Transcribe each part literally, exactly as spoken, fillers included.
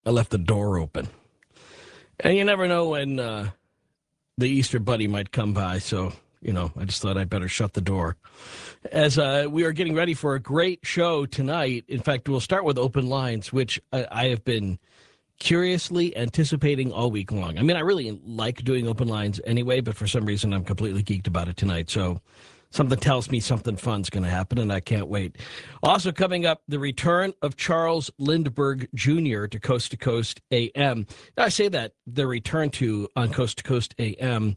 I left the door open. And you never know when uh, the Easter Bunny might come by, so, you know, I just thought I'd better shut the door. As uh, we are getting ready for a great show tonight, in fact, we'll start with open lines, which I, I have been curiously anticipating all week long. I mean, I really like doing open lines anyway, but for some reason I'm completely geeked about it tonight, so something tells me something fun's going to happen, and I can't wait. Also coming up, the return of Charles Lindbergh Junior to Coast to Coast A M. Now, I say that, the return to on Coast to Coast A M,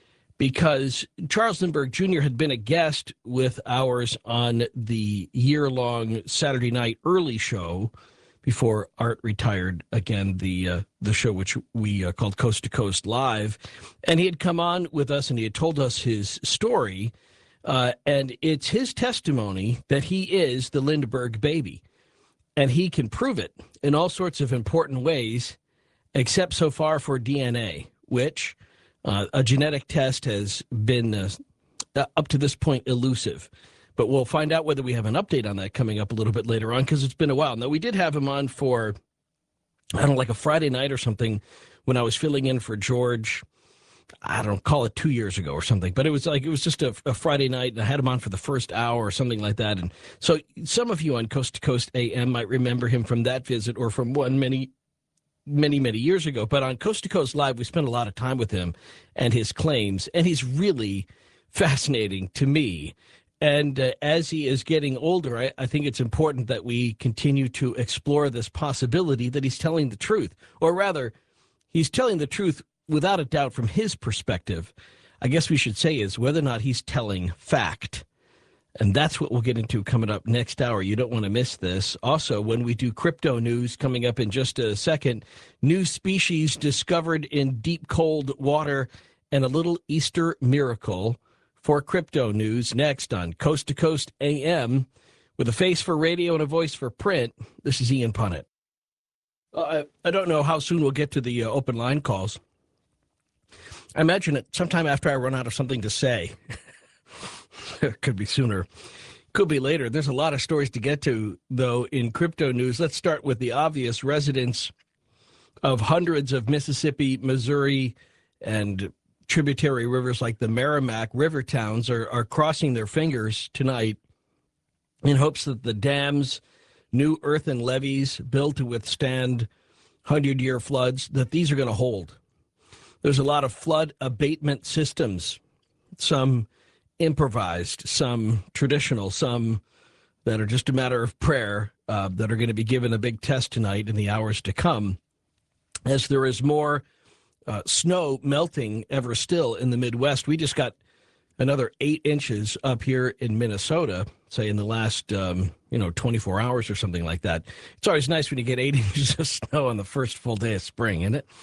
because Charles Lindbergh Junior had been a guest with ours on the year-long Saturday night early show before Art retired, again, the uh, the show which we uh, called Coast to Coast Live. And he had come on with us, and he had told us his story. Uh, and it's his testimony that he is the Lindbergh baby. And he can prove it in all sorts of important ways, except so far for D N A, which uh, a genetic test has been, uh, up to this point, elusive. But we'll find out whether we have an update on that coming up a little bit later on, because it's been a while. Now, we did have him on for, I don't know, like a Friday night or something when I was filling in for George. I don't know, call it two years ago or something, but it was like, it was just a, a Friday night, and I had him on for the first hour or something like that. And so some of you on Coast to Coast A M might remember him from that visit or from one many, many, many years ago. But on Coast to Coast Live, we spent a lot of time with him and his claims, and he's really fascinating to me. And uh, as he is getting older, I, I think it's important that we continue to explore this possibility that he's telling the truth, or rather, he's telling the truth without a doubt from his perspective. I guess we should say is whether or not he's telling fact. And that's what we'll get into coming up next hour. You don't want to miss this. Also, when we do crypto news coming up in just a second, new species discovered in deep cold water and a little Easter miracle. For crypto news next on Coast to Coast A M. With a face for radio and a voice for print, this is Ian Punnett. Uh, I, I don't know how soon we'll get to the uh, open line calls. I imagine it sometime after I run out of something to say. It could be sooner. Could be later. There's a lot of stories to get to, though, in crypto news. Let's start with the obvious. Residents of hundreds of Mississippi, Missouri, and tributary rivers like the Merrimack river towns are, are crossing their fingers tonight in hopes that the dams, new earthen levees built to withstand hundred-year floods, that these are going to hold. There's a lot of flood abatement systems, some improvised, some traditional, some that are just a matter of prayer, uh, that are going to be given a big test tonight in the hours to come, as there is more uh, snow melting ever still in the Midwest. We just got another eight inches up here in Minnesota, say in the last, um, you know, twenty-four hours or something like that. It's always nice when you get eight inches of snow on the first full day of spring, isn't it?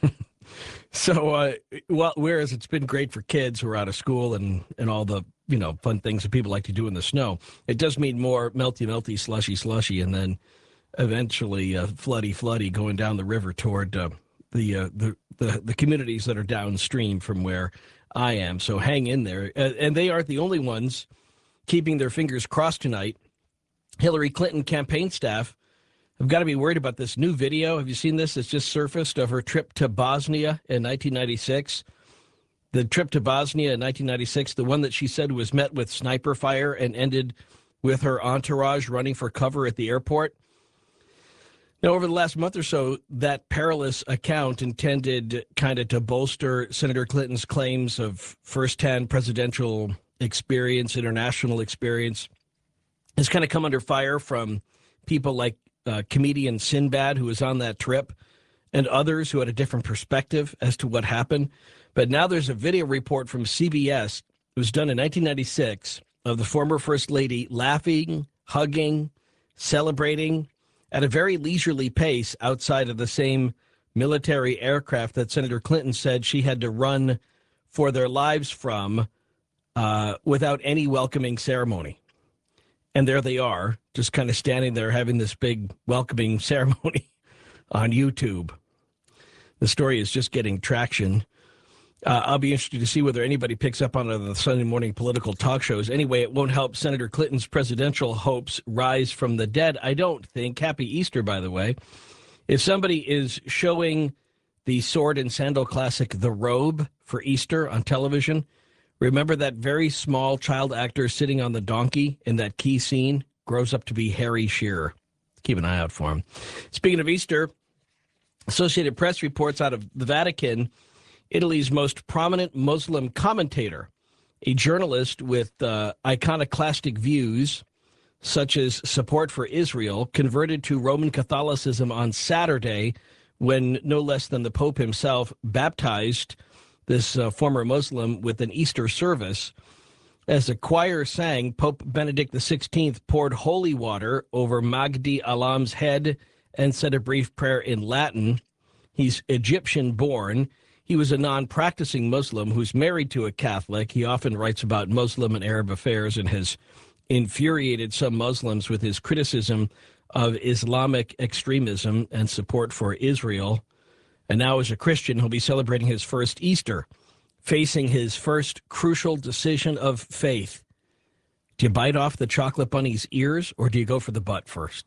So, uh, well, whereas it's been great for kids who are out of school and, and all the, you know, fun things that people like to do in the snow, it does mean more melty, melty, slushy, slushy, and then eventually uh, floody, floody going down the river toward uh, the, uh, the the the communities that are downstream from where I am. So hang in there. Uh, and they aren't the only ones keeping their fingers crossed tonight. Hillary Clinton campaign staff have got to be worried about this new video. Have you seen this? It's just surfaced of her trip to Bosnia in nineteen ninety-six. The trip to Bosnia in nineteen ninety-six, the one that she said was met with sniper fire and ended with her entourage running for cover at the airport. Now, over the last month or so, that perilous account intended kind of to bolster Senator Clinton's claims of firsthand presidential experience, international experience, has kind of come under fire from people like Uh, comedian Sinbad, who was on that trip, and others who had a different perspective as to what happened. But now there's a video report from C B S. It was done in nineteen ninety-six of the former First Lady laughing, hugging, celebrating at a very leisurely pace outside of the same military aircraft that Senator Clinton said she had to run for their lives from uh, without any welcoming ceremony. And there they are, just kind of standing there having this big welcoming ceremony on YouTube. The story is just getting traction. Uh, I'll be interested to see whether anybody picks up on it on the Sunday morning political talk shows. Anyway, it won't help Senator Clinton's presidential hopes rise from the dead, I don't think. Happy Easter, by the way. If somebody is showing the sword and sandal classic The Robe for Easter on television, remember that very small child actor sitting on the donkey in that key scene grows up to be Harry Shearer. Keep an eye out for him. Speaking of Easter, Associated Press reports out of the Vatican, Italy's most prominent Muslim commentator, a journalist with uh, iconoclastic views, such as support for Israel, converted to Roman Catholicism on Saturday when no less than the Pope himself baptized this uh, former Muslim with an Easter service. As the choir sang, Pope Benedict the sixteenth poured holy water over Magdi Alam's head and said a brief prayer in Latin. He's Egyptian-born. He was a non-practicing Muslim who's married to a Catholic. He often writes about Muslim and Arab affairs and has infuriated some Muslims with his criticism of Islamic extremism and support for Israel. And now as a Christian, he'll be celebrating his first Easter, facing his first crucial decision of faith. Do you bite off the chocolate bunny's ears or do you go for the butt first?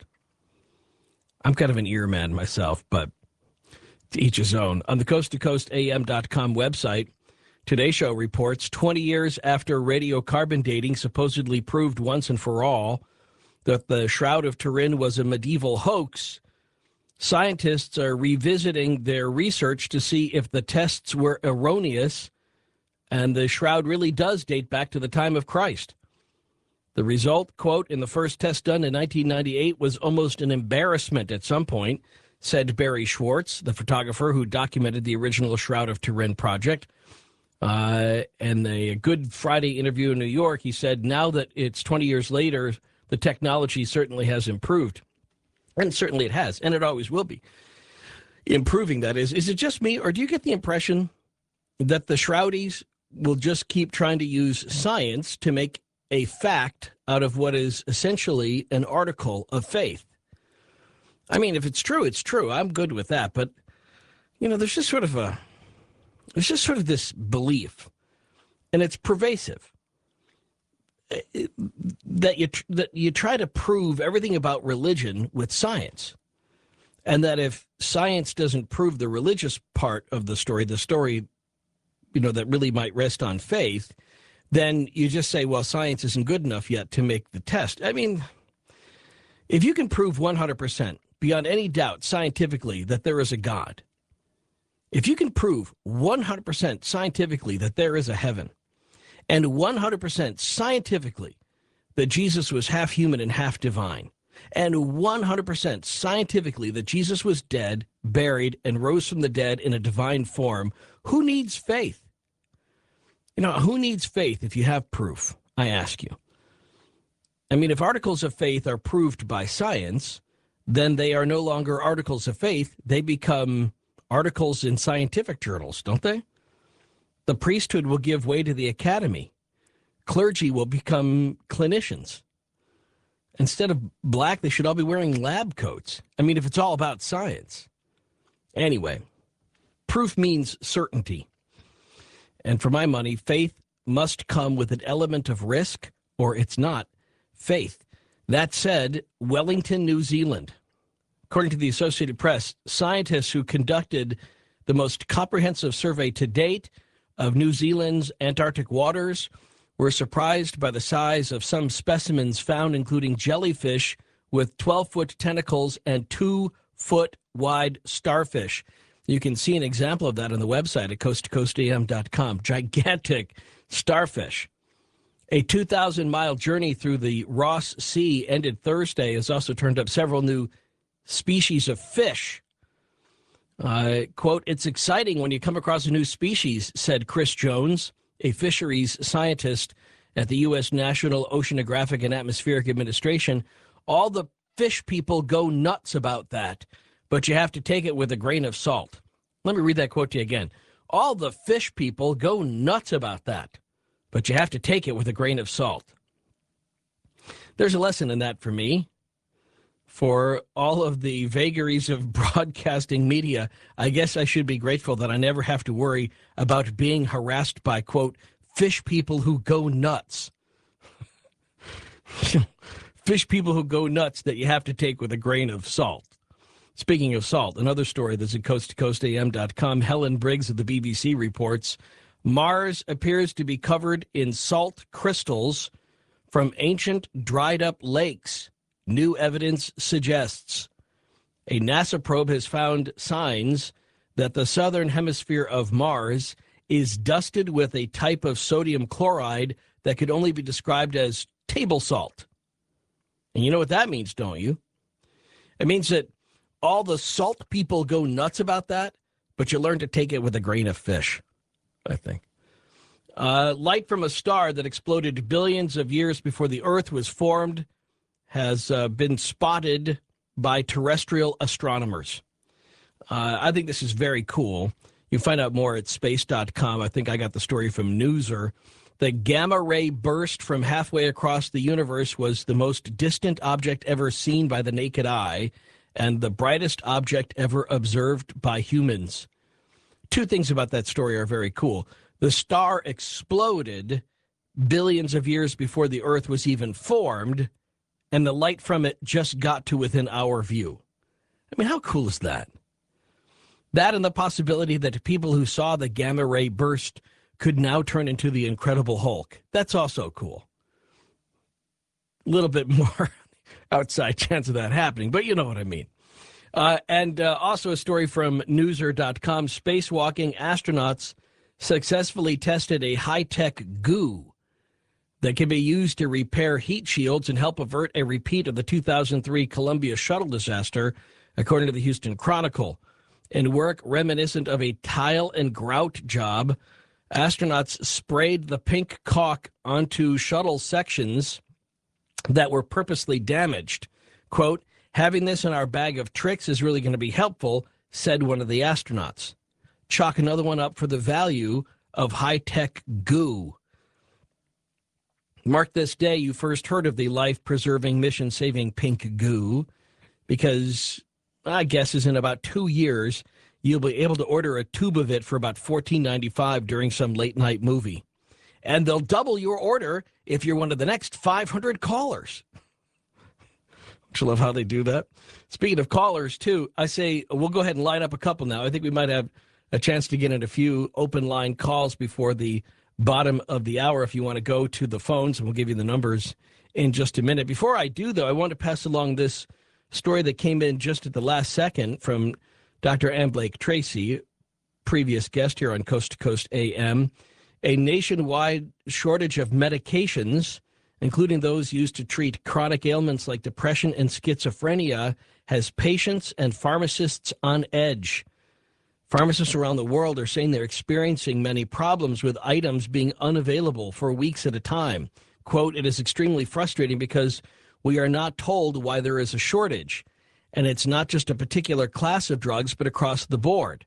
I'm kind of an ear man myself, but to each his own. On the coast to coast A M dot com website, Today Show reports twenty years after radiocarbon dating supposedly proved once and for all that the Shroud of Turin was a medieval hoax, scientists are revisiting their research to see if the tests were erroneous and the shroud really does date back to the time of Christ. The result, quote, in the first test done in nineteen ninety-eight was almost an embarrassment at some point, said Barry Schwartz, the photographer who documented the original Shroud of Turin project. Uh, and a Good Friday interview in New York, he said, now that it's twenty years later, the technology certainly has improved. And certainly it has, and it always will be. Improving, that is. Is it just me, or do you get the impression that the Shroudies will just keep trying to use science to make a fact out of what is essentially an article of faith? I mean, if it's true, it's true. I'm good with that. But, you know, there's just sort of a, there's just sort of this belief, and it's pervasive, that you that you try to prove everything about religion with science, and that if science doesn't prove the religious part of the story, the story, you know, that really might rest on faith, then you just say, well, science isn't good enough yet to make the test. I mean, if you can prove one hundred percent beyond any doubt scientifically that there is a God, if you can prove one hundred percent scientifically that there is a heaven, and one hundred percent scientifically that Jesus was half human and half divine, and one hundred percent scientifically that Jesus was dead, buried, and rose from the dead in a divine form, who needs faith? You know, who needs faith if you have proof? I ask you. I mean, if articles of faith are proved by science, then they are no longer articles of faith. They become articles in scientific journals, don't they? The priesthood will give way to the academy. Clergy will become clinicians. Instead of black, they should all be wearing lab coats. I mean, if it's all about science. Anyway, proof means certainty. And for my money, faith must come with an element of risk, or it's not faith. That said, Wellington, New Zealand. According to the Associated Press, scientists who conducted the most comprehensive survey to date of New Zealand's Antarctic waters were surprised by the size of some specimens found, including jellyfish with twelve-foot tentacles and two-foot-wide starfish. You can see an example of that on the website at coast to coast A M dot com. Gigantic starfish. A two thousand mile journey through the Ross Sea ended Thursday has also turned up several new species of fish. Uh, quote, it's exciting when you come across a new species, said Chris Jones, a fisheries scientist at the U S National Oceanographic and Atmospheric Administration. All the fish people go nuts about that, but you have to take it with a grain of salt. Let me read that quote to you again. All the fish people go nuts about that, but you have to take it with a grain of salt. There's a lesson in that for me. For all of the vagaries of broadcasting media, I guess I should be grateful that I never have to worry about being harassed by, quote, fish people who go nuts. Fish people who go nuts that you have to take with a grain of salt. Speaking of salt, another story that's at coast to coast a m dot com. Helen Briggs of the B B C reports Mars appears to be covered in salt crystals from ancient dried-up lakes. New evidence suggests. A NASA probe has found signs that the southern hemisphere of Mars is dusted with a type of sodium chloride that could only be described as table salt. And you know what that means, don't you? It means that all the salt people go nuts about that, but you learn to take it with a grain of fish, I think. Uh, light from a star that exploded billions of years before the Earth was formed has uh, been spotted by terrestrial astronomers. Uh, I think this is very cool. You can find out more at space dot com. I think I got the story from Newser. The gamma ray burst from halfway across the universe was the most distant object ever seen by the naked eye and the brightest object ever observed by humans. Two things about that story are very cool. The star exploded billions of years before the Earth was even formed, and the light from it just got to within our view. I mean, how cool is that? That and the possibility that people who saw the gamma ray burst could now turn into the Incredible Hulk. That's also cool. A little bit more outside chance of that happening, but you know what I mean. Uh, and uh, also a story from Newser dot com. Spacewalking astronauts successfully tested a high-tech goo that can be used to repair heat shields and help avert a repeat of the two thousand three Columbia shuttle disaster, according to the Houston Chronicle. In work reminiscent of a tile and grout job, astronauts sprayed the pink caulk onto shuttle sections that were purposely damaged. Quote, having this in our bag of tricks is really going to be helpful, said one of the astronauts. Chalk another one up for the value of high-tech goo. Mark this day you first heard of the life-preserving, mission-saving pink goo, because my guess is in about two years, you'll be able to order a tube of it for about fourteen ninety-five during some late-night movie. And they'll double your order if you're one of the next five hundred callers. Don't you love how they do that? Speaking of callers, too, I say we'll go ahead and line up a couple now. I think we might have a chance to get in a few open line calls before the bottom of the hour if you want to go to the phones, and we'll give you the numbers in just a minute. Before I do, though, I want to pass along this story that came in just at the last second from Doctor Ann Blake Tracy, previous guest here on Coast to Coast A M. A nationwide shortage of medications, including those used to treat chronic ailments like depression and schizophrenia, has patients and pharmacists on edge. Pharmacists around the world are saying they're experiencing many problems with items being unavailable for weeks at a time. Quote, it is extremely frustrating because we are not told why there is a shortage. And it's not just a particular class of drugs, but across the board.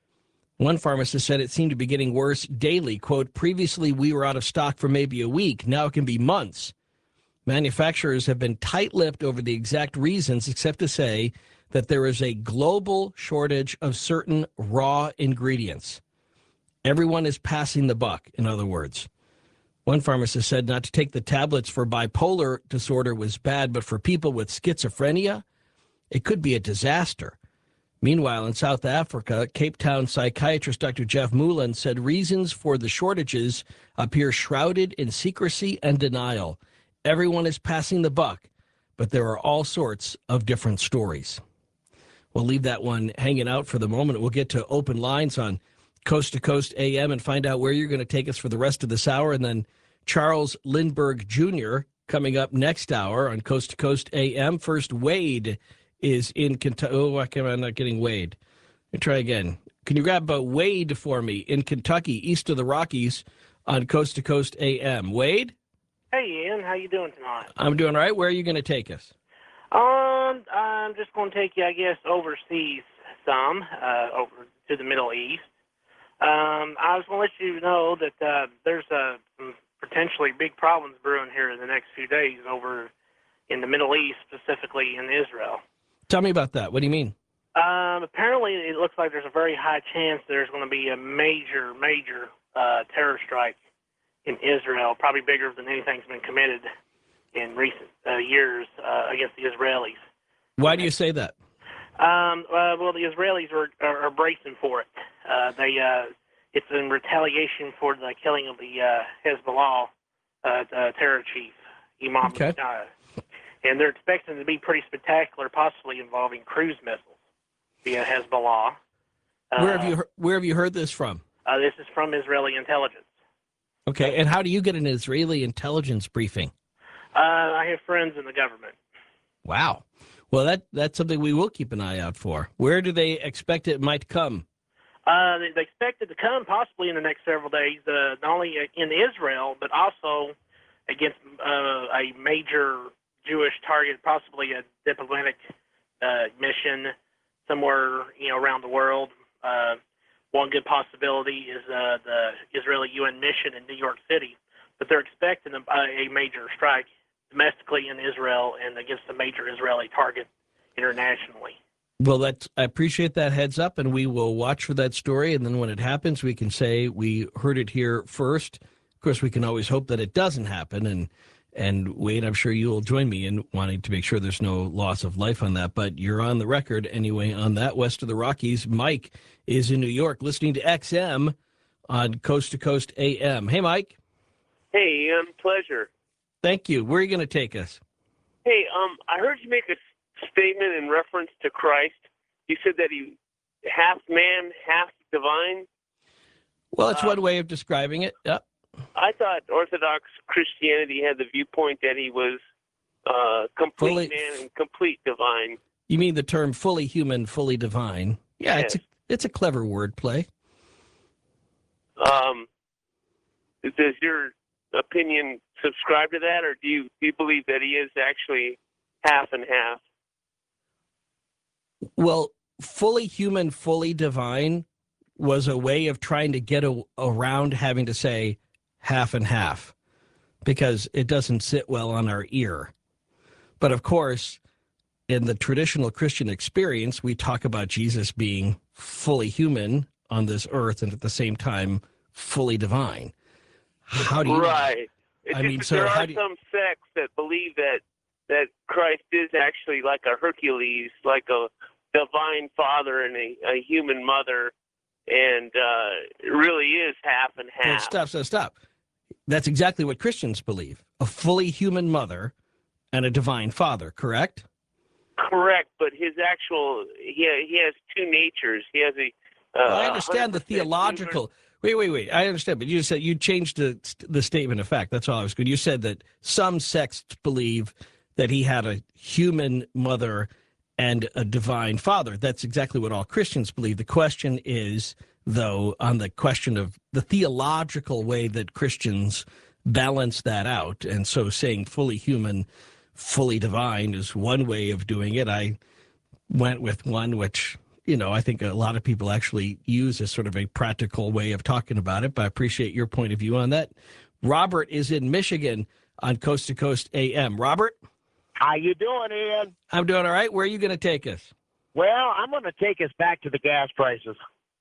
One pharmacist said it seemed to be getting worse daily. Quote, previously we were out of stock for maybe a week. Now it can be months. Manufacturers have been tight-lipped over the exact reasons, except to say that there is a global shortage of certain raw ingredients. Everyone is passing the buck, in other words. One pharmacist said not to take the tablets for bipolar disorder was bad, but for people with schizophrenia, it could be a disaster. Meanwhile, in South Africa, Cape Town psychiatrist Doctor Jeff Moulin said reasons for the shortages appear shrouded in secrecy and denial. Everyone is passing the buck, but there are all sorts of different stories. We'll leave that one hanging out for the moment. We'll get to open lines on Coast to Coast A M and find out where you're going to take us for the rest of this hour. And then Charles Lindbergh Junior coming up next hour on Coast to Coast A M. First, Wade is in Kentucky. Oh, why am I not getting Wade? Let me try again. Can you grab a Wade for me in Kentucky, east of the Rockies on Coast to Coast A M? Wade? Hey, Ian. How you doing tonight? I'm doing all right. Where are you going to take us? Um, I'm just going to take you, I guess, overseas some, uh, over to the Middle East. Um, I was going to let you know that uh, there's uh, some potentially big problems brewing here in the next few days over in the Middle East, specifically in Israel. Tell me about that. What do you mean? Um, apparently, it looks like there's a very high chance there's going to be a major, major uh, terror strike in Israel, probably bigger than anything's been committed in recent uh, years uh, against the Israelis. Why do you say that? Um, uh, well, the Israelis are, are, are bracing for it. Uh, they uh, it's in retaliation for the killing of the uh, Hezbollah uh, uh, terror chief, Imam Okay. Mustafah. And they're expecting it to be pretty spectacular, possibly involving cruise missiles via Hezbollah. Uh, Where have you he- where have you heard this from? Uh, this is from Israeli intelligence. Okay, and how do you get an Israeli intelligence briefing? Uh, I have friends in the government. Wow. Well, that that's something we will keep an eye out for. Where do they expect it might come? Uh, they, they expect it to come possibly in the next several days, uh, not only in Israel, but also against uh, a major Jewish target, possibly a diplomatic uh, mission somewhere, you know, around the world. Uh, one good possibility is uh, the Israeli U N mission in New York City, but they're expecting a, a major strike domestically in Israel and against a major Israeli target internationally. Well, that's, I appreciate that heads up, and we will watch for that story. And then when it happens, we can say we heard it here first. Of course, we can always hope that it doesn't happen. And and Wade, I'm sure you will join me in wanting to make sure there's no loss of life on that. But you're on the record anyway on that west of the Rockies. Mike is in New York listening to X M on Coast to Coast A M. Hey, Mike. Hey, Ian. Pleasure. Thank you. Where are you going to take us? Hey, um, I heard you make a statement in reference to Christ. You said that he half man, half divine. Well, it's Uh, one way of describing it. Yep. I thought Orthodox Christianity had the viewpoint that he was uh, complete Fully- man and complete divine. You mean the term fully human, fully divine? Yeah, it's a, Yes. it's a clever wordplay. Um, does your opinion subscribe to that, or do you do you believe that he is actually half and half? Well, fully human, fully divine was a way of trying to get a, around having to say half and half because it doesn't sit well on our ear. But of course, in the traditional Christian experience, we talk about Jesus being fully human on this earth and at the same time fully divine. How do you Right. It's I just mean, that so there how are do you- some sects that believe that that Christ is actually like a Hercules, like a divine father and a, a human mother, and uh, it really is half and Well, half. stop, stop, stop. That's exactly what Christians believe. A fully human mother and a divine father, correct? Correct, but his actual he he has two natures. He has a. Uh, Well, I understand the one hundred percent theological. Wait, wait, wait. I understand, but you said you changed the the statement of fact. That's all I was good. You said that some sects believe that he had a human mother and a divine father. That's exactly what all Christians believe. The question is, though, on the question of the theological way that Christians balance that out, and so saying fully human, fully divine is one way of doing it. I went with one which, you know, I think a lot of people actually use as sort of a practical way of talking about it, but I appreciate your point of view on that. Robert is in Michigan on Coast to Coast A M. Robert? How you doing, Ian? I'm doing all right. Where are you going to take us? Well, I'm going to take us back to the gas prices.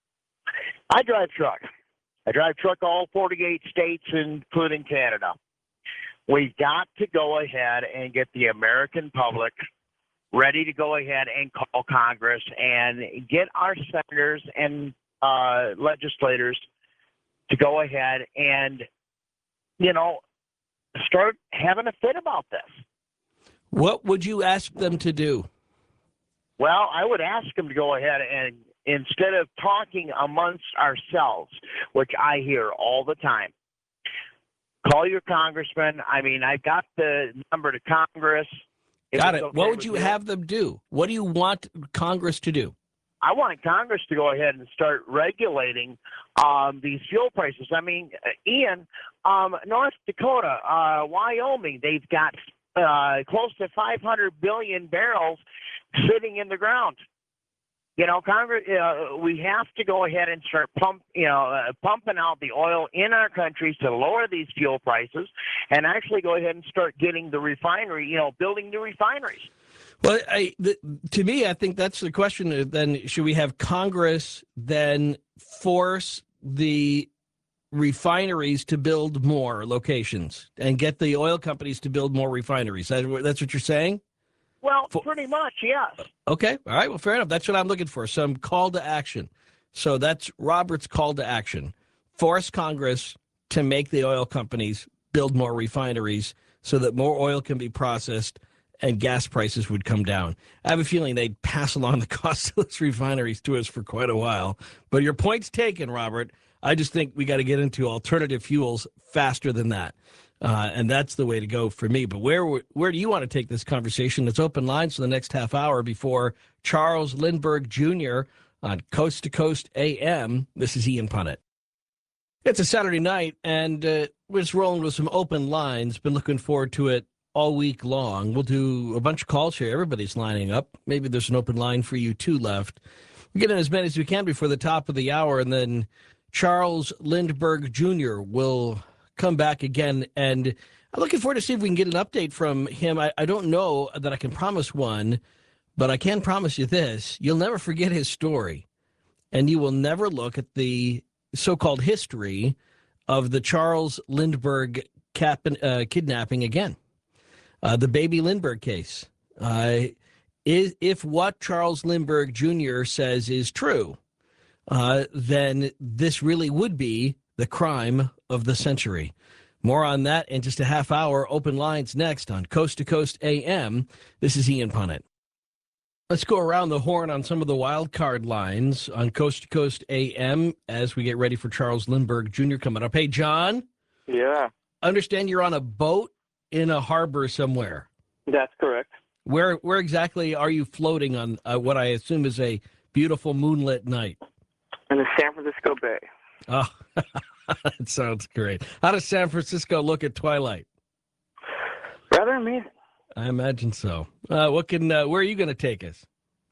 I drive truck. I drive truck all forty-eight states, including Canada. We've got to go ahead and get the American public ready to go ahead and call Congress and get our senators and uh, legislators to go ahead and, you know, start having a fit about this. What would you ask them to do? Well, I would ask them to go ahead and instead of talking amongst ourselves, which I hear all the time, call your congressman. I mean, I got the number to Congress. If Got it's it. okay What would with you have them do? What do you want Congress to do? I want Congress to go ahead and start regulating um, these fuel prices. I mean, uh, Ian, um, North Dakota, uh, Wyoming, they've got uh, close to five hundred billion barrels sitting in the ground. You know, Congress, uh, we have to go ahead and start pump, you know, uh, pumping out the oil in our countries to lower these fuel prices, and actually go ahead and start getting the refinery, you know, building new refineries. Well, I, the, to me, I think that's the question. Then, should we have Congress then force the refineries to build more locations and get the oil companies to build more refineries? That, that's what you're saying? Well, For- pretty much, yes. Okay. All right. Well, fair enough. That's what I'm looking for. Some call to action. So that's Robert's call to action. Force Congress to make the oil companies build more refineries so that more oil can be processed and gas prices would come down. I have a feeling they'd pass along the cost of those refineries to us for quite a while. But your point's taken, Robert. I just think we got to get into alternative fuels faster than that. Uh, and that's the way to go for me. But where where do you want to take this conversation? Let's open lines for the next half hour before Charles Lindbergh Junior on Coast to Coast A M. This is Ian Punnett. It's a Saturday night, and uh, we're just rolling with some open lines. Been looking forward to it all week long. We'll do a bunch of calls here. Everybody's lining up. Maybe there's an open line for you, too, left. We'll get in as many as we can before the top of the hour, and then Charles Lindbergh Junior will come back again. And I'm looking forward to see if we can get an update from him. I, I don't know that I can promise one, but I can promise you this. You'll never forget his story, and you will never look at the so-called history of the Charles Lindbergh cap, uh, kidnapping again. Uh, the baby Lindbergh case. Uh, is, if what Charles Lindbergh Junior says is true, uh, then this really would be the crime of the century. More on that in just a half hour. Open lines next on Coast to Coast A M. This is Ian Punnett. Let's go around the horn on some of the wild card lines on Coast to Coast A M as we get ready for Charles Lindbergh Junior coming up. Hey, John. Yeah, Understand you're on a boat in a harbor somewhere. that's correct. Where where exactly are you floating on uh, what I assume is a beautiful moonlit night? In the San Francisco Bay. Oh, that sounds great. How does San Francisco look at twilight? Rather amazing. I imagine so. Uh, what can? Uh, where are you going to take us?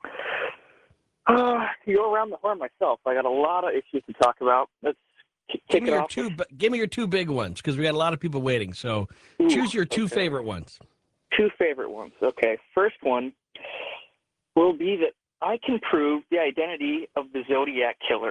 Uh, you go around the horn myself. I got a lot of issues to talk about. Let's k- Give kick me it your off. two. Give me your two big ones because we got a lot of people waiting. So Ooh, choose your two okay. favorite ones. Two favorite ones. Okay, first one will be that I can prove the identity of the Zodiac Killer.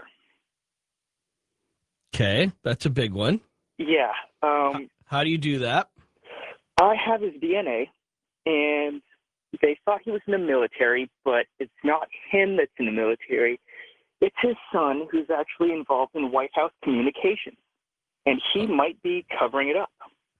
Okay, that's a big one. Yeah. Um, How do you do that? I have his D N A, and they thought he was in the military, but it's not him that's in the military. It's his son who's actually involved in White House communications, and he might be covering it up.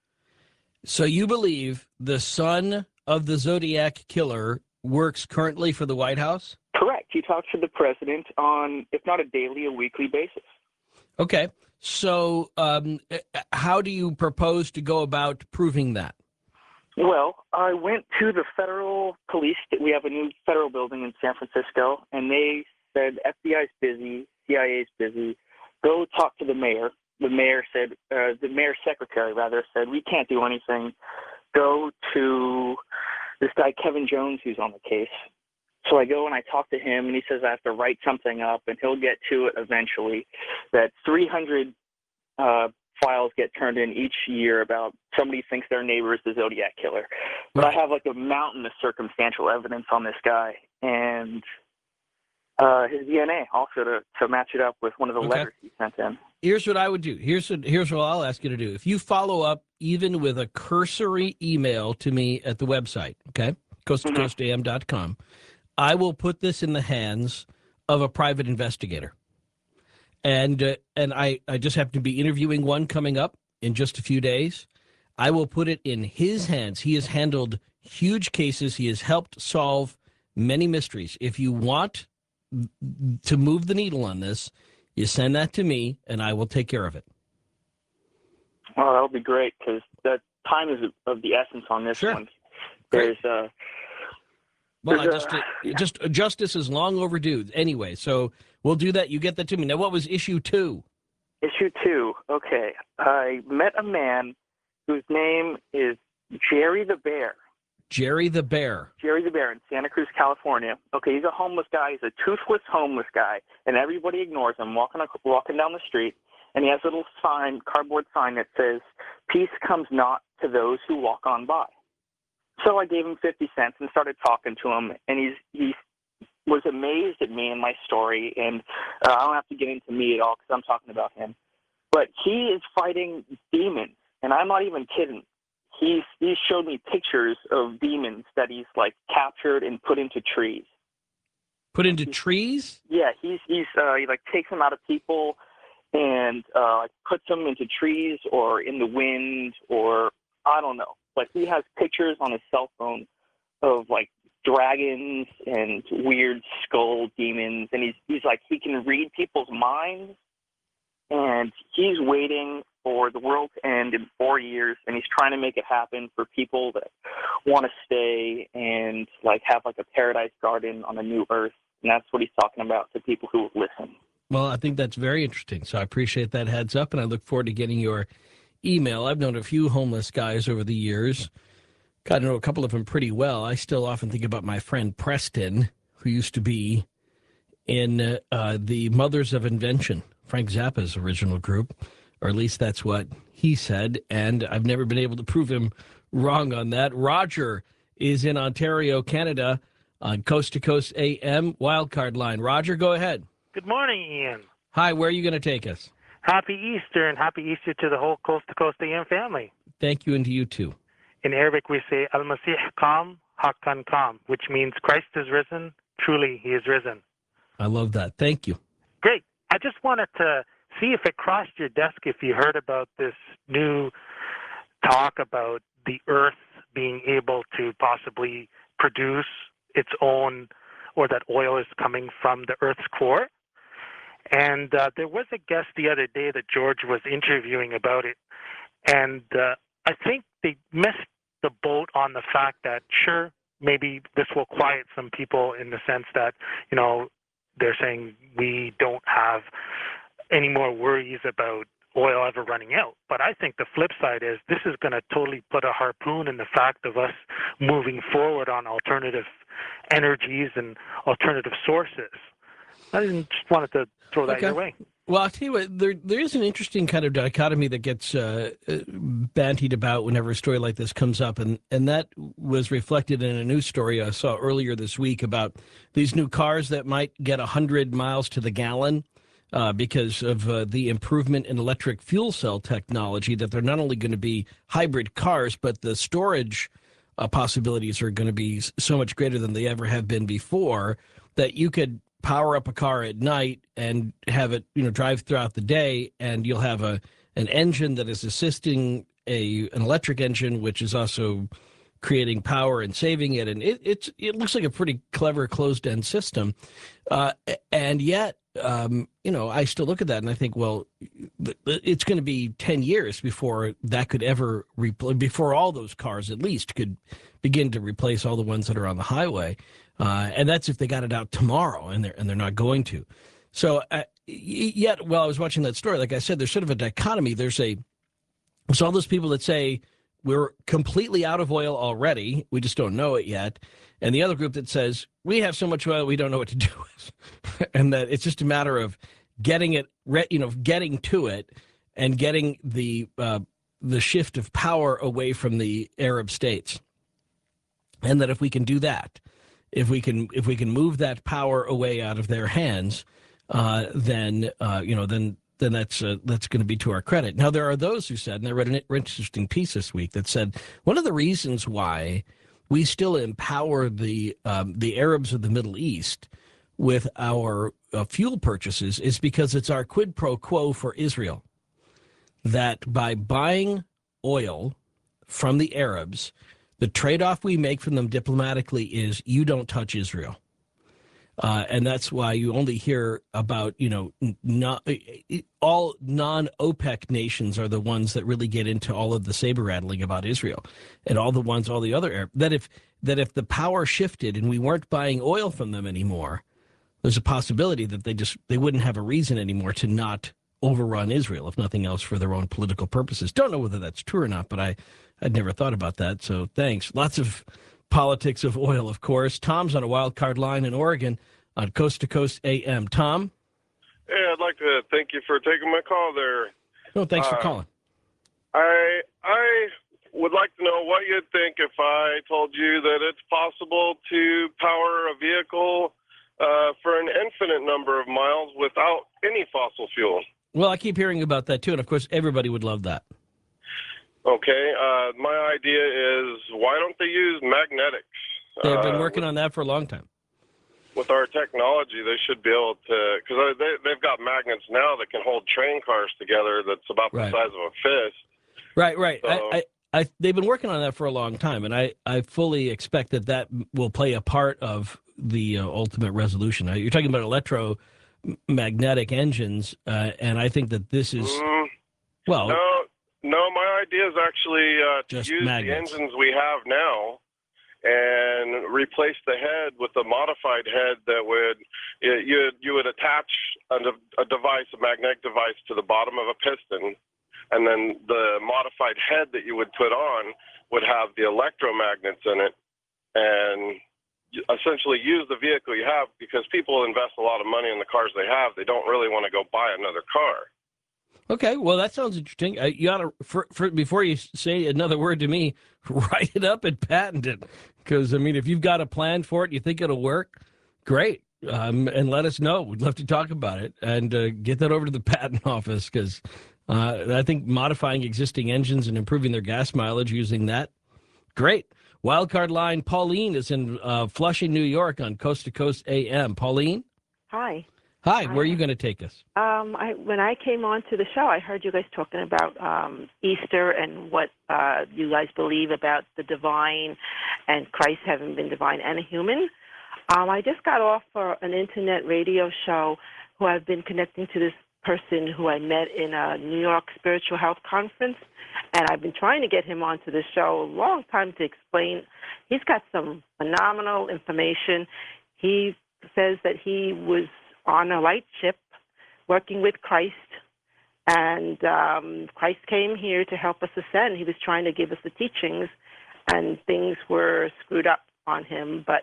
So you believe the son of the Zodiac Killer works currently for the White House? Correct. He talks to the president on, if not a daily, a weekly basis. Okay. So um, uh, how do you propose to go about proving that? Well, I went to the federal police. We have a new federal building in San Francisco, and they said F B I's busy, C I A's busy. Go talk to the mayor. The mayor said, uh, the mayor's secretary, rather, said, we can't do anything. Go to this guy, Kevin Jones, who's on the case. So I go and I talk to him, and he says I have to write something up, and he'll get to it eventually. That three hundred uh, files get turned in each year about somebody thinks their neighbor is the Zodiac Killer. But I have like a mountain of circumstantial evidence on this guy, and uh, his D N A also to, to match it up with one of the Okay. letters he sent in. Here's what I would do. Here's what, here's what I'll ask you to do. If you follow up even with a cursory email to me at the website, okay, coast to coast A M dot com, I will put this in the hands of a private investigator. And uh, and I, I just happen to be interviewing one coming up in just a few days. I will put it in his hands. He has handled huge cases. He has helped solve many mysteries. If you want to move the needle on this, you send that to me, and I will take care of it. Well, that'll be great because the time is of the essence on this Sure. one. There's uh, Well, I There's just, a- just justice is long overdue. Anyway, so we'll do that. You get that to me. Now, what was issue two? issue two. Okay, I met a man whose name is Jerry the Bear. Jerry the Bear. Jerry the Bear in Santa Cruz, California. Okay, he's a homeless guy. He's a toothless homeless guy, and everybody ignores him walking walking down the street. And he has a little sign, cardboard sign that says, "Peace comes not to those who walk on by." So I gave him fifty cents and started talking to him, and he's he was amazed at me and my story. And uh, I don't have to get into me at all because I'm talking about him. But he is fighting demons, and I'm not even kidding. he's he showed me pictures of demons that he's like captured and put into trees. Put into trees? Yeah, he's he's uh, he like takes them out of people and uh, like puts them into trees or in the wind or I don't know. But he has pictures on his cell phone of like dragons and weird skull demons, and he's he's like he can read people's minds, and he's waiting for the world to end in four years, and he's trying to make it happen for people that want to stay and like have like a paradise garden on a new earth, and that's what he's talking about to people who listen. Well, I think that's very interesting. So I appreciate that heads up, and I look forward to getting your email. I've known a few homeless guys over the years. Got to know a couple of them pretty well. I still often think about my friend Preston, who used to be in uh, uh, the Mothers of Invention, Frank Zappa's original group, or at least that's what he said, and I've never been able to prove him wrong on that. Roger is in Ontario, Canada, on Coast to Coast A M Wildcard Line. Roger, go ahead. Good morning, Ian. Hi, where are you going to take us? Happy Easter, and happy Easter to the whole Coast to Coast A M family. Thank you, and to you too. In Arabic, we say, Al-Masih Qam, Haqqan Qam, which means Christ is risen, truly he is risen. I love that. Thank you. Great. I just wanted to see if it crossed your desk if you heard about this new talk about the Earth being able to possibly produce its own, or that oil is coming from the Earth's core. And uh, there was a guest the other day that George was interviewing about it. And uh, I think they missed the boat on the fact that, sure, maybe this will quiet some people in the sense that, you know, they're saying we don't have any more worries about oil ever running out. But I think the flip side is this is going to totally put a harpoon in the fact of us moving forward on alternative energies and alternative sources. I just wanted to throw that Okay. your way. Well, I'll tell you what, there, there is an interesting kind of dichotomy that gets uh, uh, bantied about whenever a story like this comes up, and, and that was reflected in a news story I saw earlier this week about these new cars that might get one hundred miles to the gallon uh, because of uh, the improvement in electric fuel cell technology, that they're not only going to be hybrid cars, but the storage uh, possibilities are going to be so much greater than they ever have been before, that you could power up a car at night and have it, you know, drive throughout the day, and you'll have a an engine that is assisting a an electric engine, which is also creating power and saving it. And it it's it looks like a pretty clever closed-end system. Uh, and yet, um, you know, I still look at that and I think, well, it's going to be ten years before that could ever repl- before all those cars at least could begin to replace all the ones that are on the highway. Uh, and that's if they got it out tomorrow, and they're and they're not going to. So uh, yet, while I was watching that story, like I said, there's sort of a dichotomy. There's a there's all those people that say we're completely out of oil already, we just don't know it yet, and the other group that says we have so much oil we don't know what to do with, and that it's just a matter of getting it, you know, getting to it, and getting the uh, the shift of power away from the Arab states, and that if we can do that. If we can, if we can move that power away out of their hands, uh, then uh, you know, then then that's uh, that's going to be to our credit. Now, there are those who said, and I read an interesting piece this week that said one of the reasons why we still empower the um, the Arabs of the Middle East with our uh, fuel purchases is because it's our quid pro quo for Israel. That by buying oil from the Arabs, the trade-off we make from them diplomatically is you don't touch Israel. Uh, and that's why you only hear about, you know, not, all non-OPEC nations are the ones that really get into all of the saber-rattling about Israel. And all the ones, all the other Arab, that if that if the power shifted and we weren't buying oil from them anymore, there's a possibility that they just they wouldn't have a reason anymore to not overrun Israel, if nothing else, for their own political purposes. Don't know whether that's true or not, but I I'd never thought about that, so thanks. Lots of politics of oil, of course. Tom's on a wild card line in Oregon on Coast to Coast A M. Tom? Hey, I'd like to thank you for taking my call there. No, thanks for Uh, calling. I I would like to know what you'd think if I told you that it's possible to power a vehicle uh, for an infinite number of miles without any fossil fuel. Well, I keep hearing about that, too, and of course, everybody would love that. Okay. Uh, my idea is, why don't they use magnetics? They've been Uh, working on that for a long time. with our technology, they should be able to, because they, they've got magnets now that can hold train cars together that's about Right. the size of a fist. Right, right. So- I, I, I, they've been working on that for a long time, and I, I fully expect that that will play a part of the uh, ultimate resolution. Now, you're talking about electromagnetic engines, uh, and I think that this is, Mm, well, no, no, my idea is actually uh, to Just use magnets. the engines we have now and replace the head with a modified head that would, you, you, you would attach a, de- a device, a magnetic device to the bottom of a piston, and then the modified head that you would put on would have the electromagnets in it, and essentially use the vehicle you have, because people invest a lot of money in the cars they have. They don't really want to go buy another car. okay, well, that sounds interesting. Uh, you ought to, for, for, before you say another word to me, write it up and patent it. Because, I mean, if you've got a plan for it, you think it'll work, great. Um, and let us know. We'd love to talk about it and uh, get that over to the patent office, because uh, I think modifying existing engines and improving their gas mileage using that, great. Wildcard line, Pauline is in uh, Flushing, New York on Coast to Coast A M. Pauline? Hi. Hi, where are you going to take us? Um, I, when I came on to the show, I heard you guys talking about um, Easter and what uh, you guys believe about the divine and Christ having been divine and a human. Um, I just got off for an internet radio show who I've been connecting to this person who I met in a New York spiritual health conference, and I've been trying to get him onto the show a long time to explain. He's got some phenomenal information. He says that he was on a light ship working with Christ, and um, Christ came here to help us ascend. He was trying to give us the teachings, and things were screwed up on him, but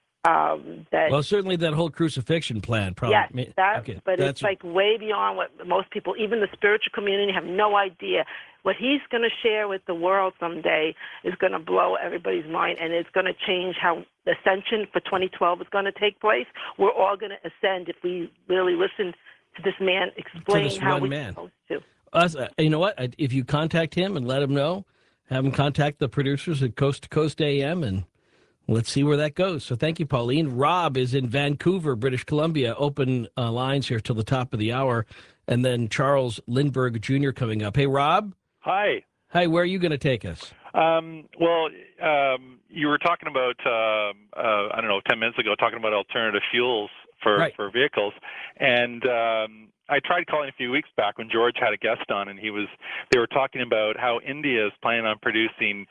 um, that... Well, certainly that whole crucifixion plan. Probably, Yes, that, okay, but that's it's like way beyond what most people, even the spiritual community, have no idea. What he's going to share with the world someday is going to blow everybody's mind, and it's going to change how the ascension for twenty twelve is going to take place. We're all going to ascend if we really listen to this man explain this how one we're man. supposed to. Us, uh, you know what? If you contact him and let him know, have him contact the producers at Coast to Coast A M, and let's see where that goes. So thank you, Pauline. Rob is in Vancouver, British Columbia. Open uh, lines here till the top of the hour. And then Charles Lindbergh Junior coming up. Hey, Rob. Hi. Hi, where are you going to take us? Um, well, um, you were talking about, uh, uh, I don't know, ten minutes ago, talking about alternative fuels for, Right. for vehicles. And um, I tried calling a few weeks back when George had a guest on, and he was, they were talking about how India is planning on producing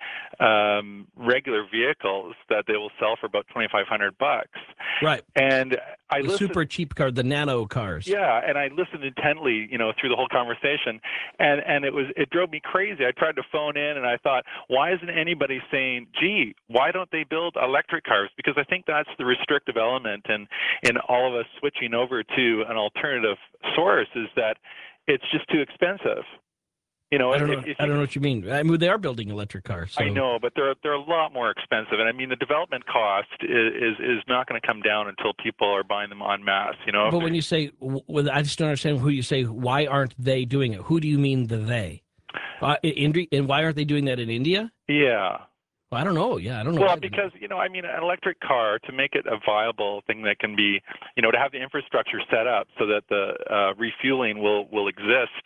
um, regular vehicles that they will sell for about twenty-five hundred bucks. Right. And I The listened, super cheap car, the nano cars. yeah, and I listened intently, you know, through the whole conversation, and and it was it drove me crazy. I tried to phone in, and I thought, why isn't anybody saying, "Gee, why don't they build electric cars?" Because I think that's the restrictive element in in all of us switching over to an alternative source, is that it's just too expensive. You know, I don't if, know. if I you, don't know what you mean. I mean, they are building electric cars. So. I know, but they're they're a lot more expensive, and I mean the development cost is is, is not going to come down until people are buying them en masse. You know, But when you say, well, I just don't understand who you say. Why aren't they doing it? Who do you mean the they? Uh, in India, and why aren't they doing that in India? yeah. Well, I don't know. Yeah, I don't know. Well, either. because, you know, I mean, an electric car, to make it a viable thing that can be, you know, to have the infrastructure set up so that the uh, refueling will, will exist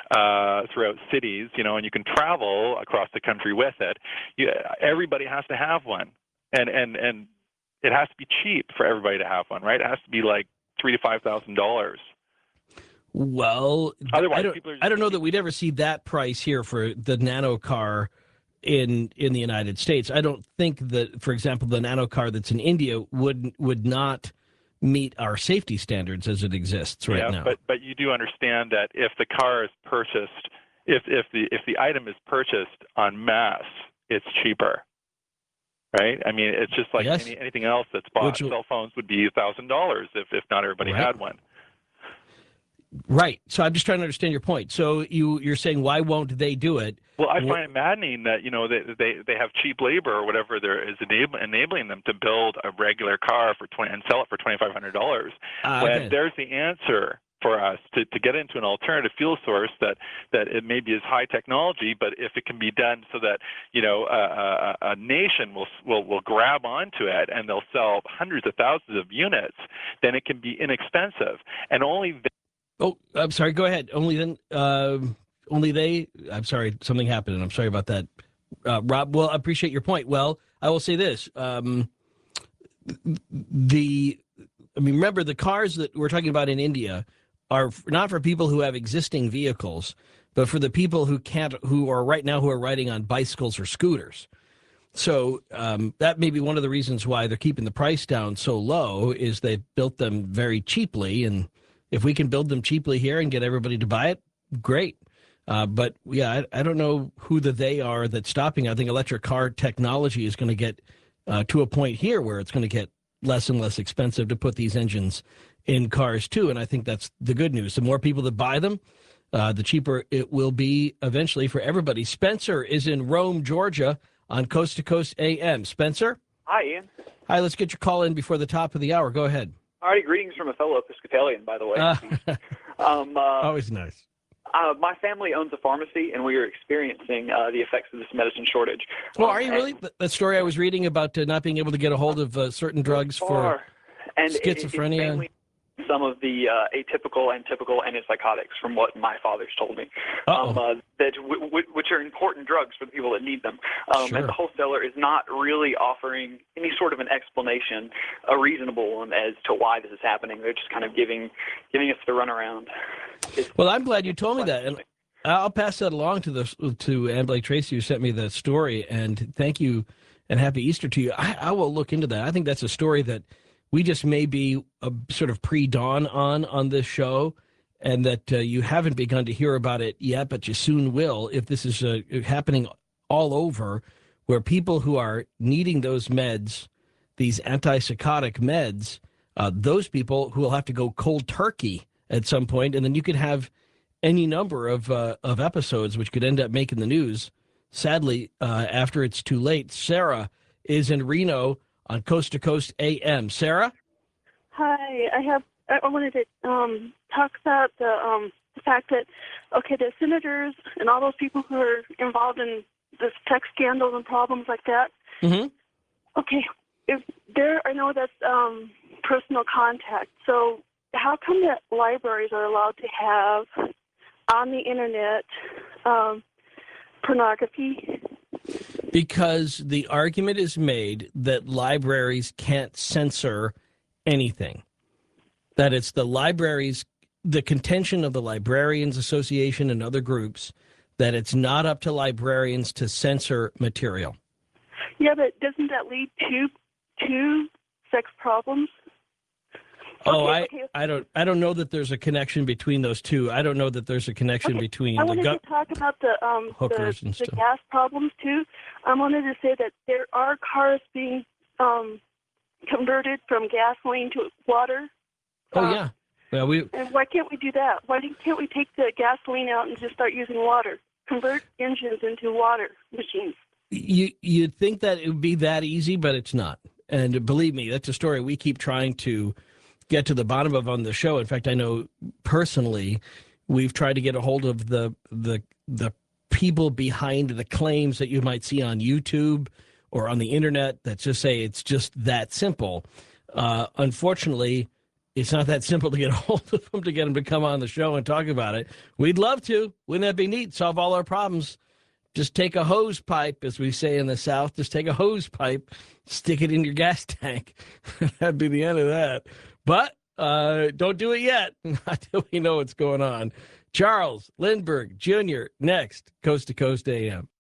uh, throughout cities, you know, and you can travel across the country with it, you, everybody has to have one. And, and, and it has to be cheap for everybody to have one, right? It has to be like three to five thousand dollars. Well, Otherwise, I don't, people are just I don't know gonna that we'd ever see that price here for the nano car in in the United States. I don't think that, for example, the nano car that's in India would would not meet our safety standards as it exists right yeah, now. But but you do understand that if the car is purchased, if if the if the item is purchased en masse, it's cheaper. Right? I mean, it's just like Yes. any, anything else that's bought. Which will- Cell phones would be a thousand dollars if if not everybody Right. had one. Right. So I'm just trying to understand your point. So you you're saying, why won't they do it? Well, I Wh- find it maddening that, you know, they they, they have cheap labor or whatever there is enable, enabling them to build a regular car for twenty and sell it for twenty five hundred dollars. Ah, when okay. there's the answer for us to, to get into an alternative fuel source that, that it maybe is high technology, but if it can be done so that, you know, a, a, a nation will, will will grab onto it and they'll sell hundreds of thousands of units, then it can be inexpensive. And only then. Oh, I'm sorry. Go ahead. Only then. Uh, only they. I'm sorry. Something happened, and I'm sorry about that, uh, Rob. Well, I appreciate your point. Well, I will say this. Um, the. I mean, remember the cars that we're talking about in India are not for people who have existing vehicles, but for the people who can't, who are right now who are riding on bicycles or scooters. So um, that may be one of the reasons why they're keeping the price down so low is they've built them very cheaply. And if we can build them cheaply here and get everybody to buy it, great. Uh, but yeah, I, I don't know who the they are that's stopping. I think electric car technology is going to get uh, to a point here where it's going to get less and less expensive to put these engines in cars too. And I think that's the good news. The more people that buy them, uh, the cheaper it will be eventually for everybody. Spencer is in Rome, Georgia on Coast to Coast A M. Spencer? Hi, Ian. Hi, let's get your call in before the top of the hour. Go ahead. All righty, greetings from a fellow Episcopalian, by the way. Uh, um, uh, always nice. Uh, my family owns a pharmacy, and we are experiencing uh, the effects of this medicine shortage. Well, um, are you really? That story I was reading about uh, not being able to get a hold of uh, certain drugs for and schizophrenia? It, it's mainly some of the uh, atypical and typical antipsychotics, from what my father's told me, um, uh, that w- w- which are important drugs for the people that need them. Um, Sure. And the wholesaler is not really offering any sort of an explanation, a reasonable one, as to why this is happening. They're just kind of giving giving us the runaround. It's, well, I'm glad you told me that, and I'll pass that along to the to Ann Blake Tracy, who sent me the story. And thank you, and happy Easter to you. I, I will look into that. I think that's a story that we just may be a sort of pre-dawn on on this show, and that uh, you haven't begun to hear about it yet, but you soon will if this is uh, happening all over, where people who are needing those meds, these antipsychotic meds, uh, those people who will have to go cold turkey at some point, and then you could have any number of uh, of episodes which could end up making the news, sadly, uh, after it's too late. Sarah is in Reno on Coast to Coast A M. Sarah? Hi, I have. I wanted to um, talk about the um, the fact that, okay, the senators and all those people who are involved in this sex scandals and problems like that. Mm-hmm. Okay, if there, I know that's um, personal contact. So how come that libraries are allowed to have on the internet um, pornography? Because the argument is made that libraries can't censor anything. That it's the libraries, the contention of the Librarians Association and other groups, that it's not up to librarians to censor material. Yeah, but doesn't that lead to to sex problems? Oh, Okay, I, okay. I don't I don't know that there's a connection between those two. I don't know that there's a connection Okay, between I the wanted gut. to talk about the um hookers the, and the stuff. gas problems too. I wanted to say that there are cars being um converted from gasoline to water. Oh, Uh, yeah. Well, we And why can't we do that? Why can't we take the gasoline out and just start using water? Convert engines into water machines. you you'd think that it would be that easy, but it's not. And believe me, that's a story we keep trying to get to the bottom of on the show. In fact, I know personally we've tried to get a hold of the the the people behind the claims that you might see on YouTube or on the internet that just say it's just that simple. Uh, unfortunately, it's not that simple to get a hold of them, to get them to come on the show and talk about it. We'd love to. Wouldn't that be neat? Solve all our problems. Just take a hose pipe, as we say in the South. Just take a hose pipe, stick it in your gas tank. That'd be the end of that. But uh, don't do it yet until we know what's going on. Charles Lindbergh Junior next, Coast to Coast A M.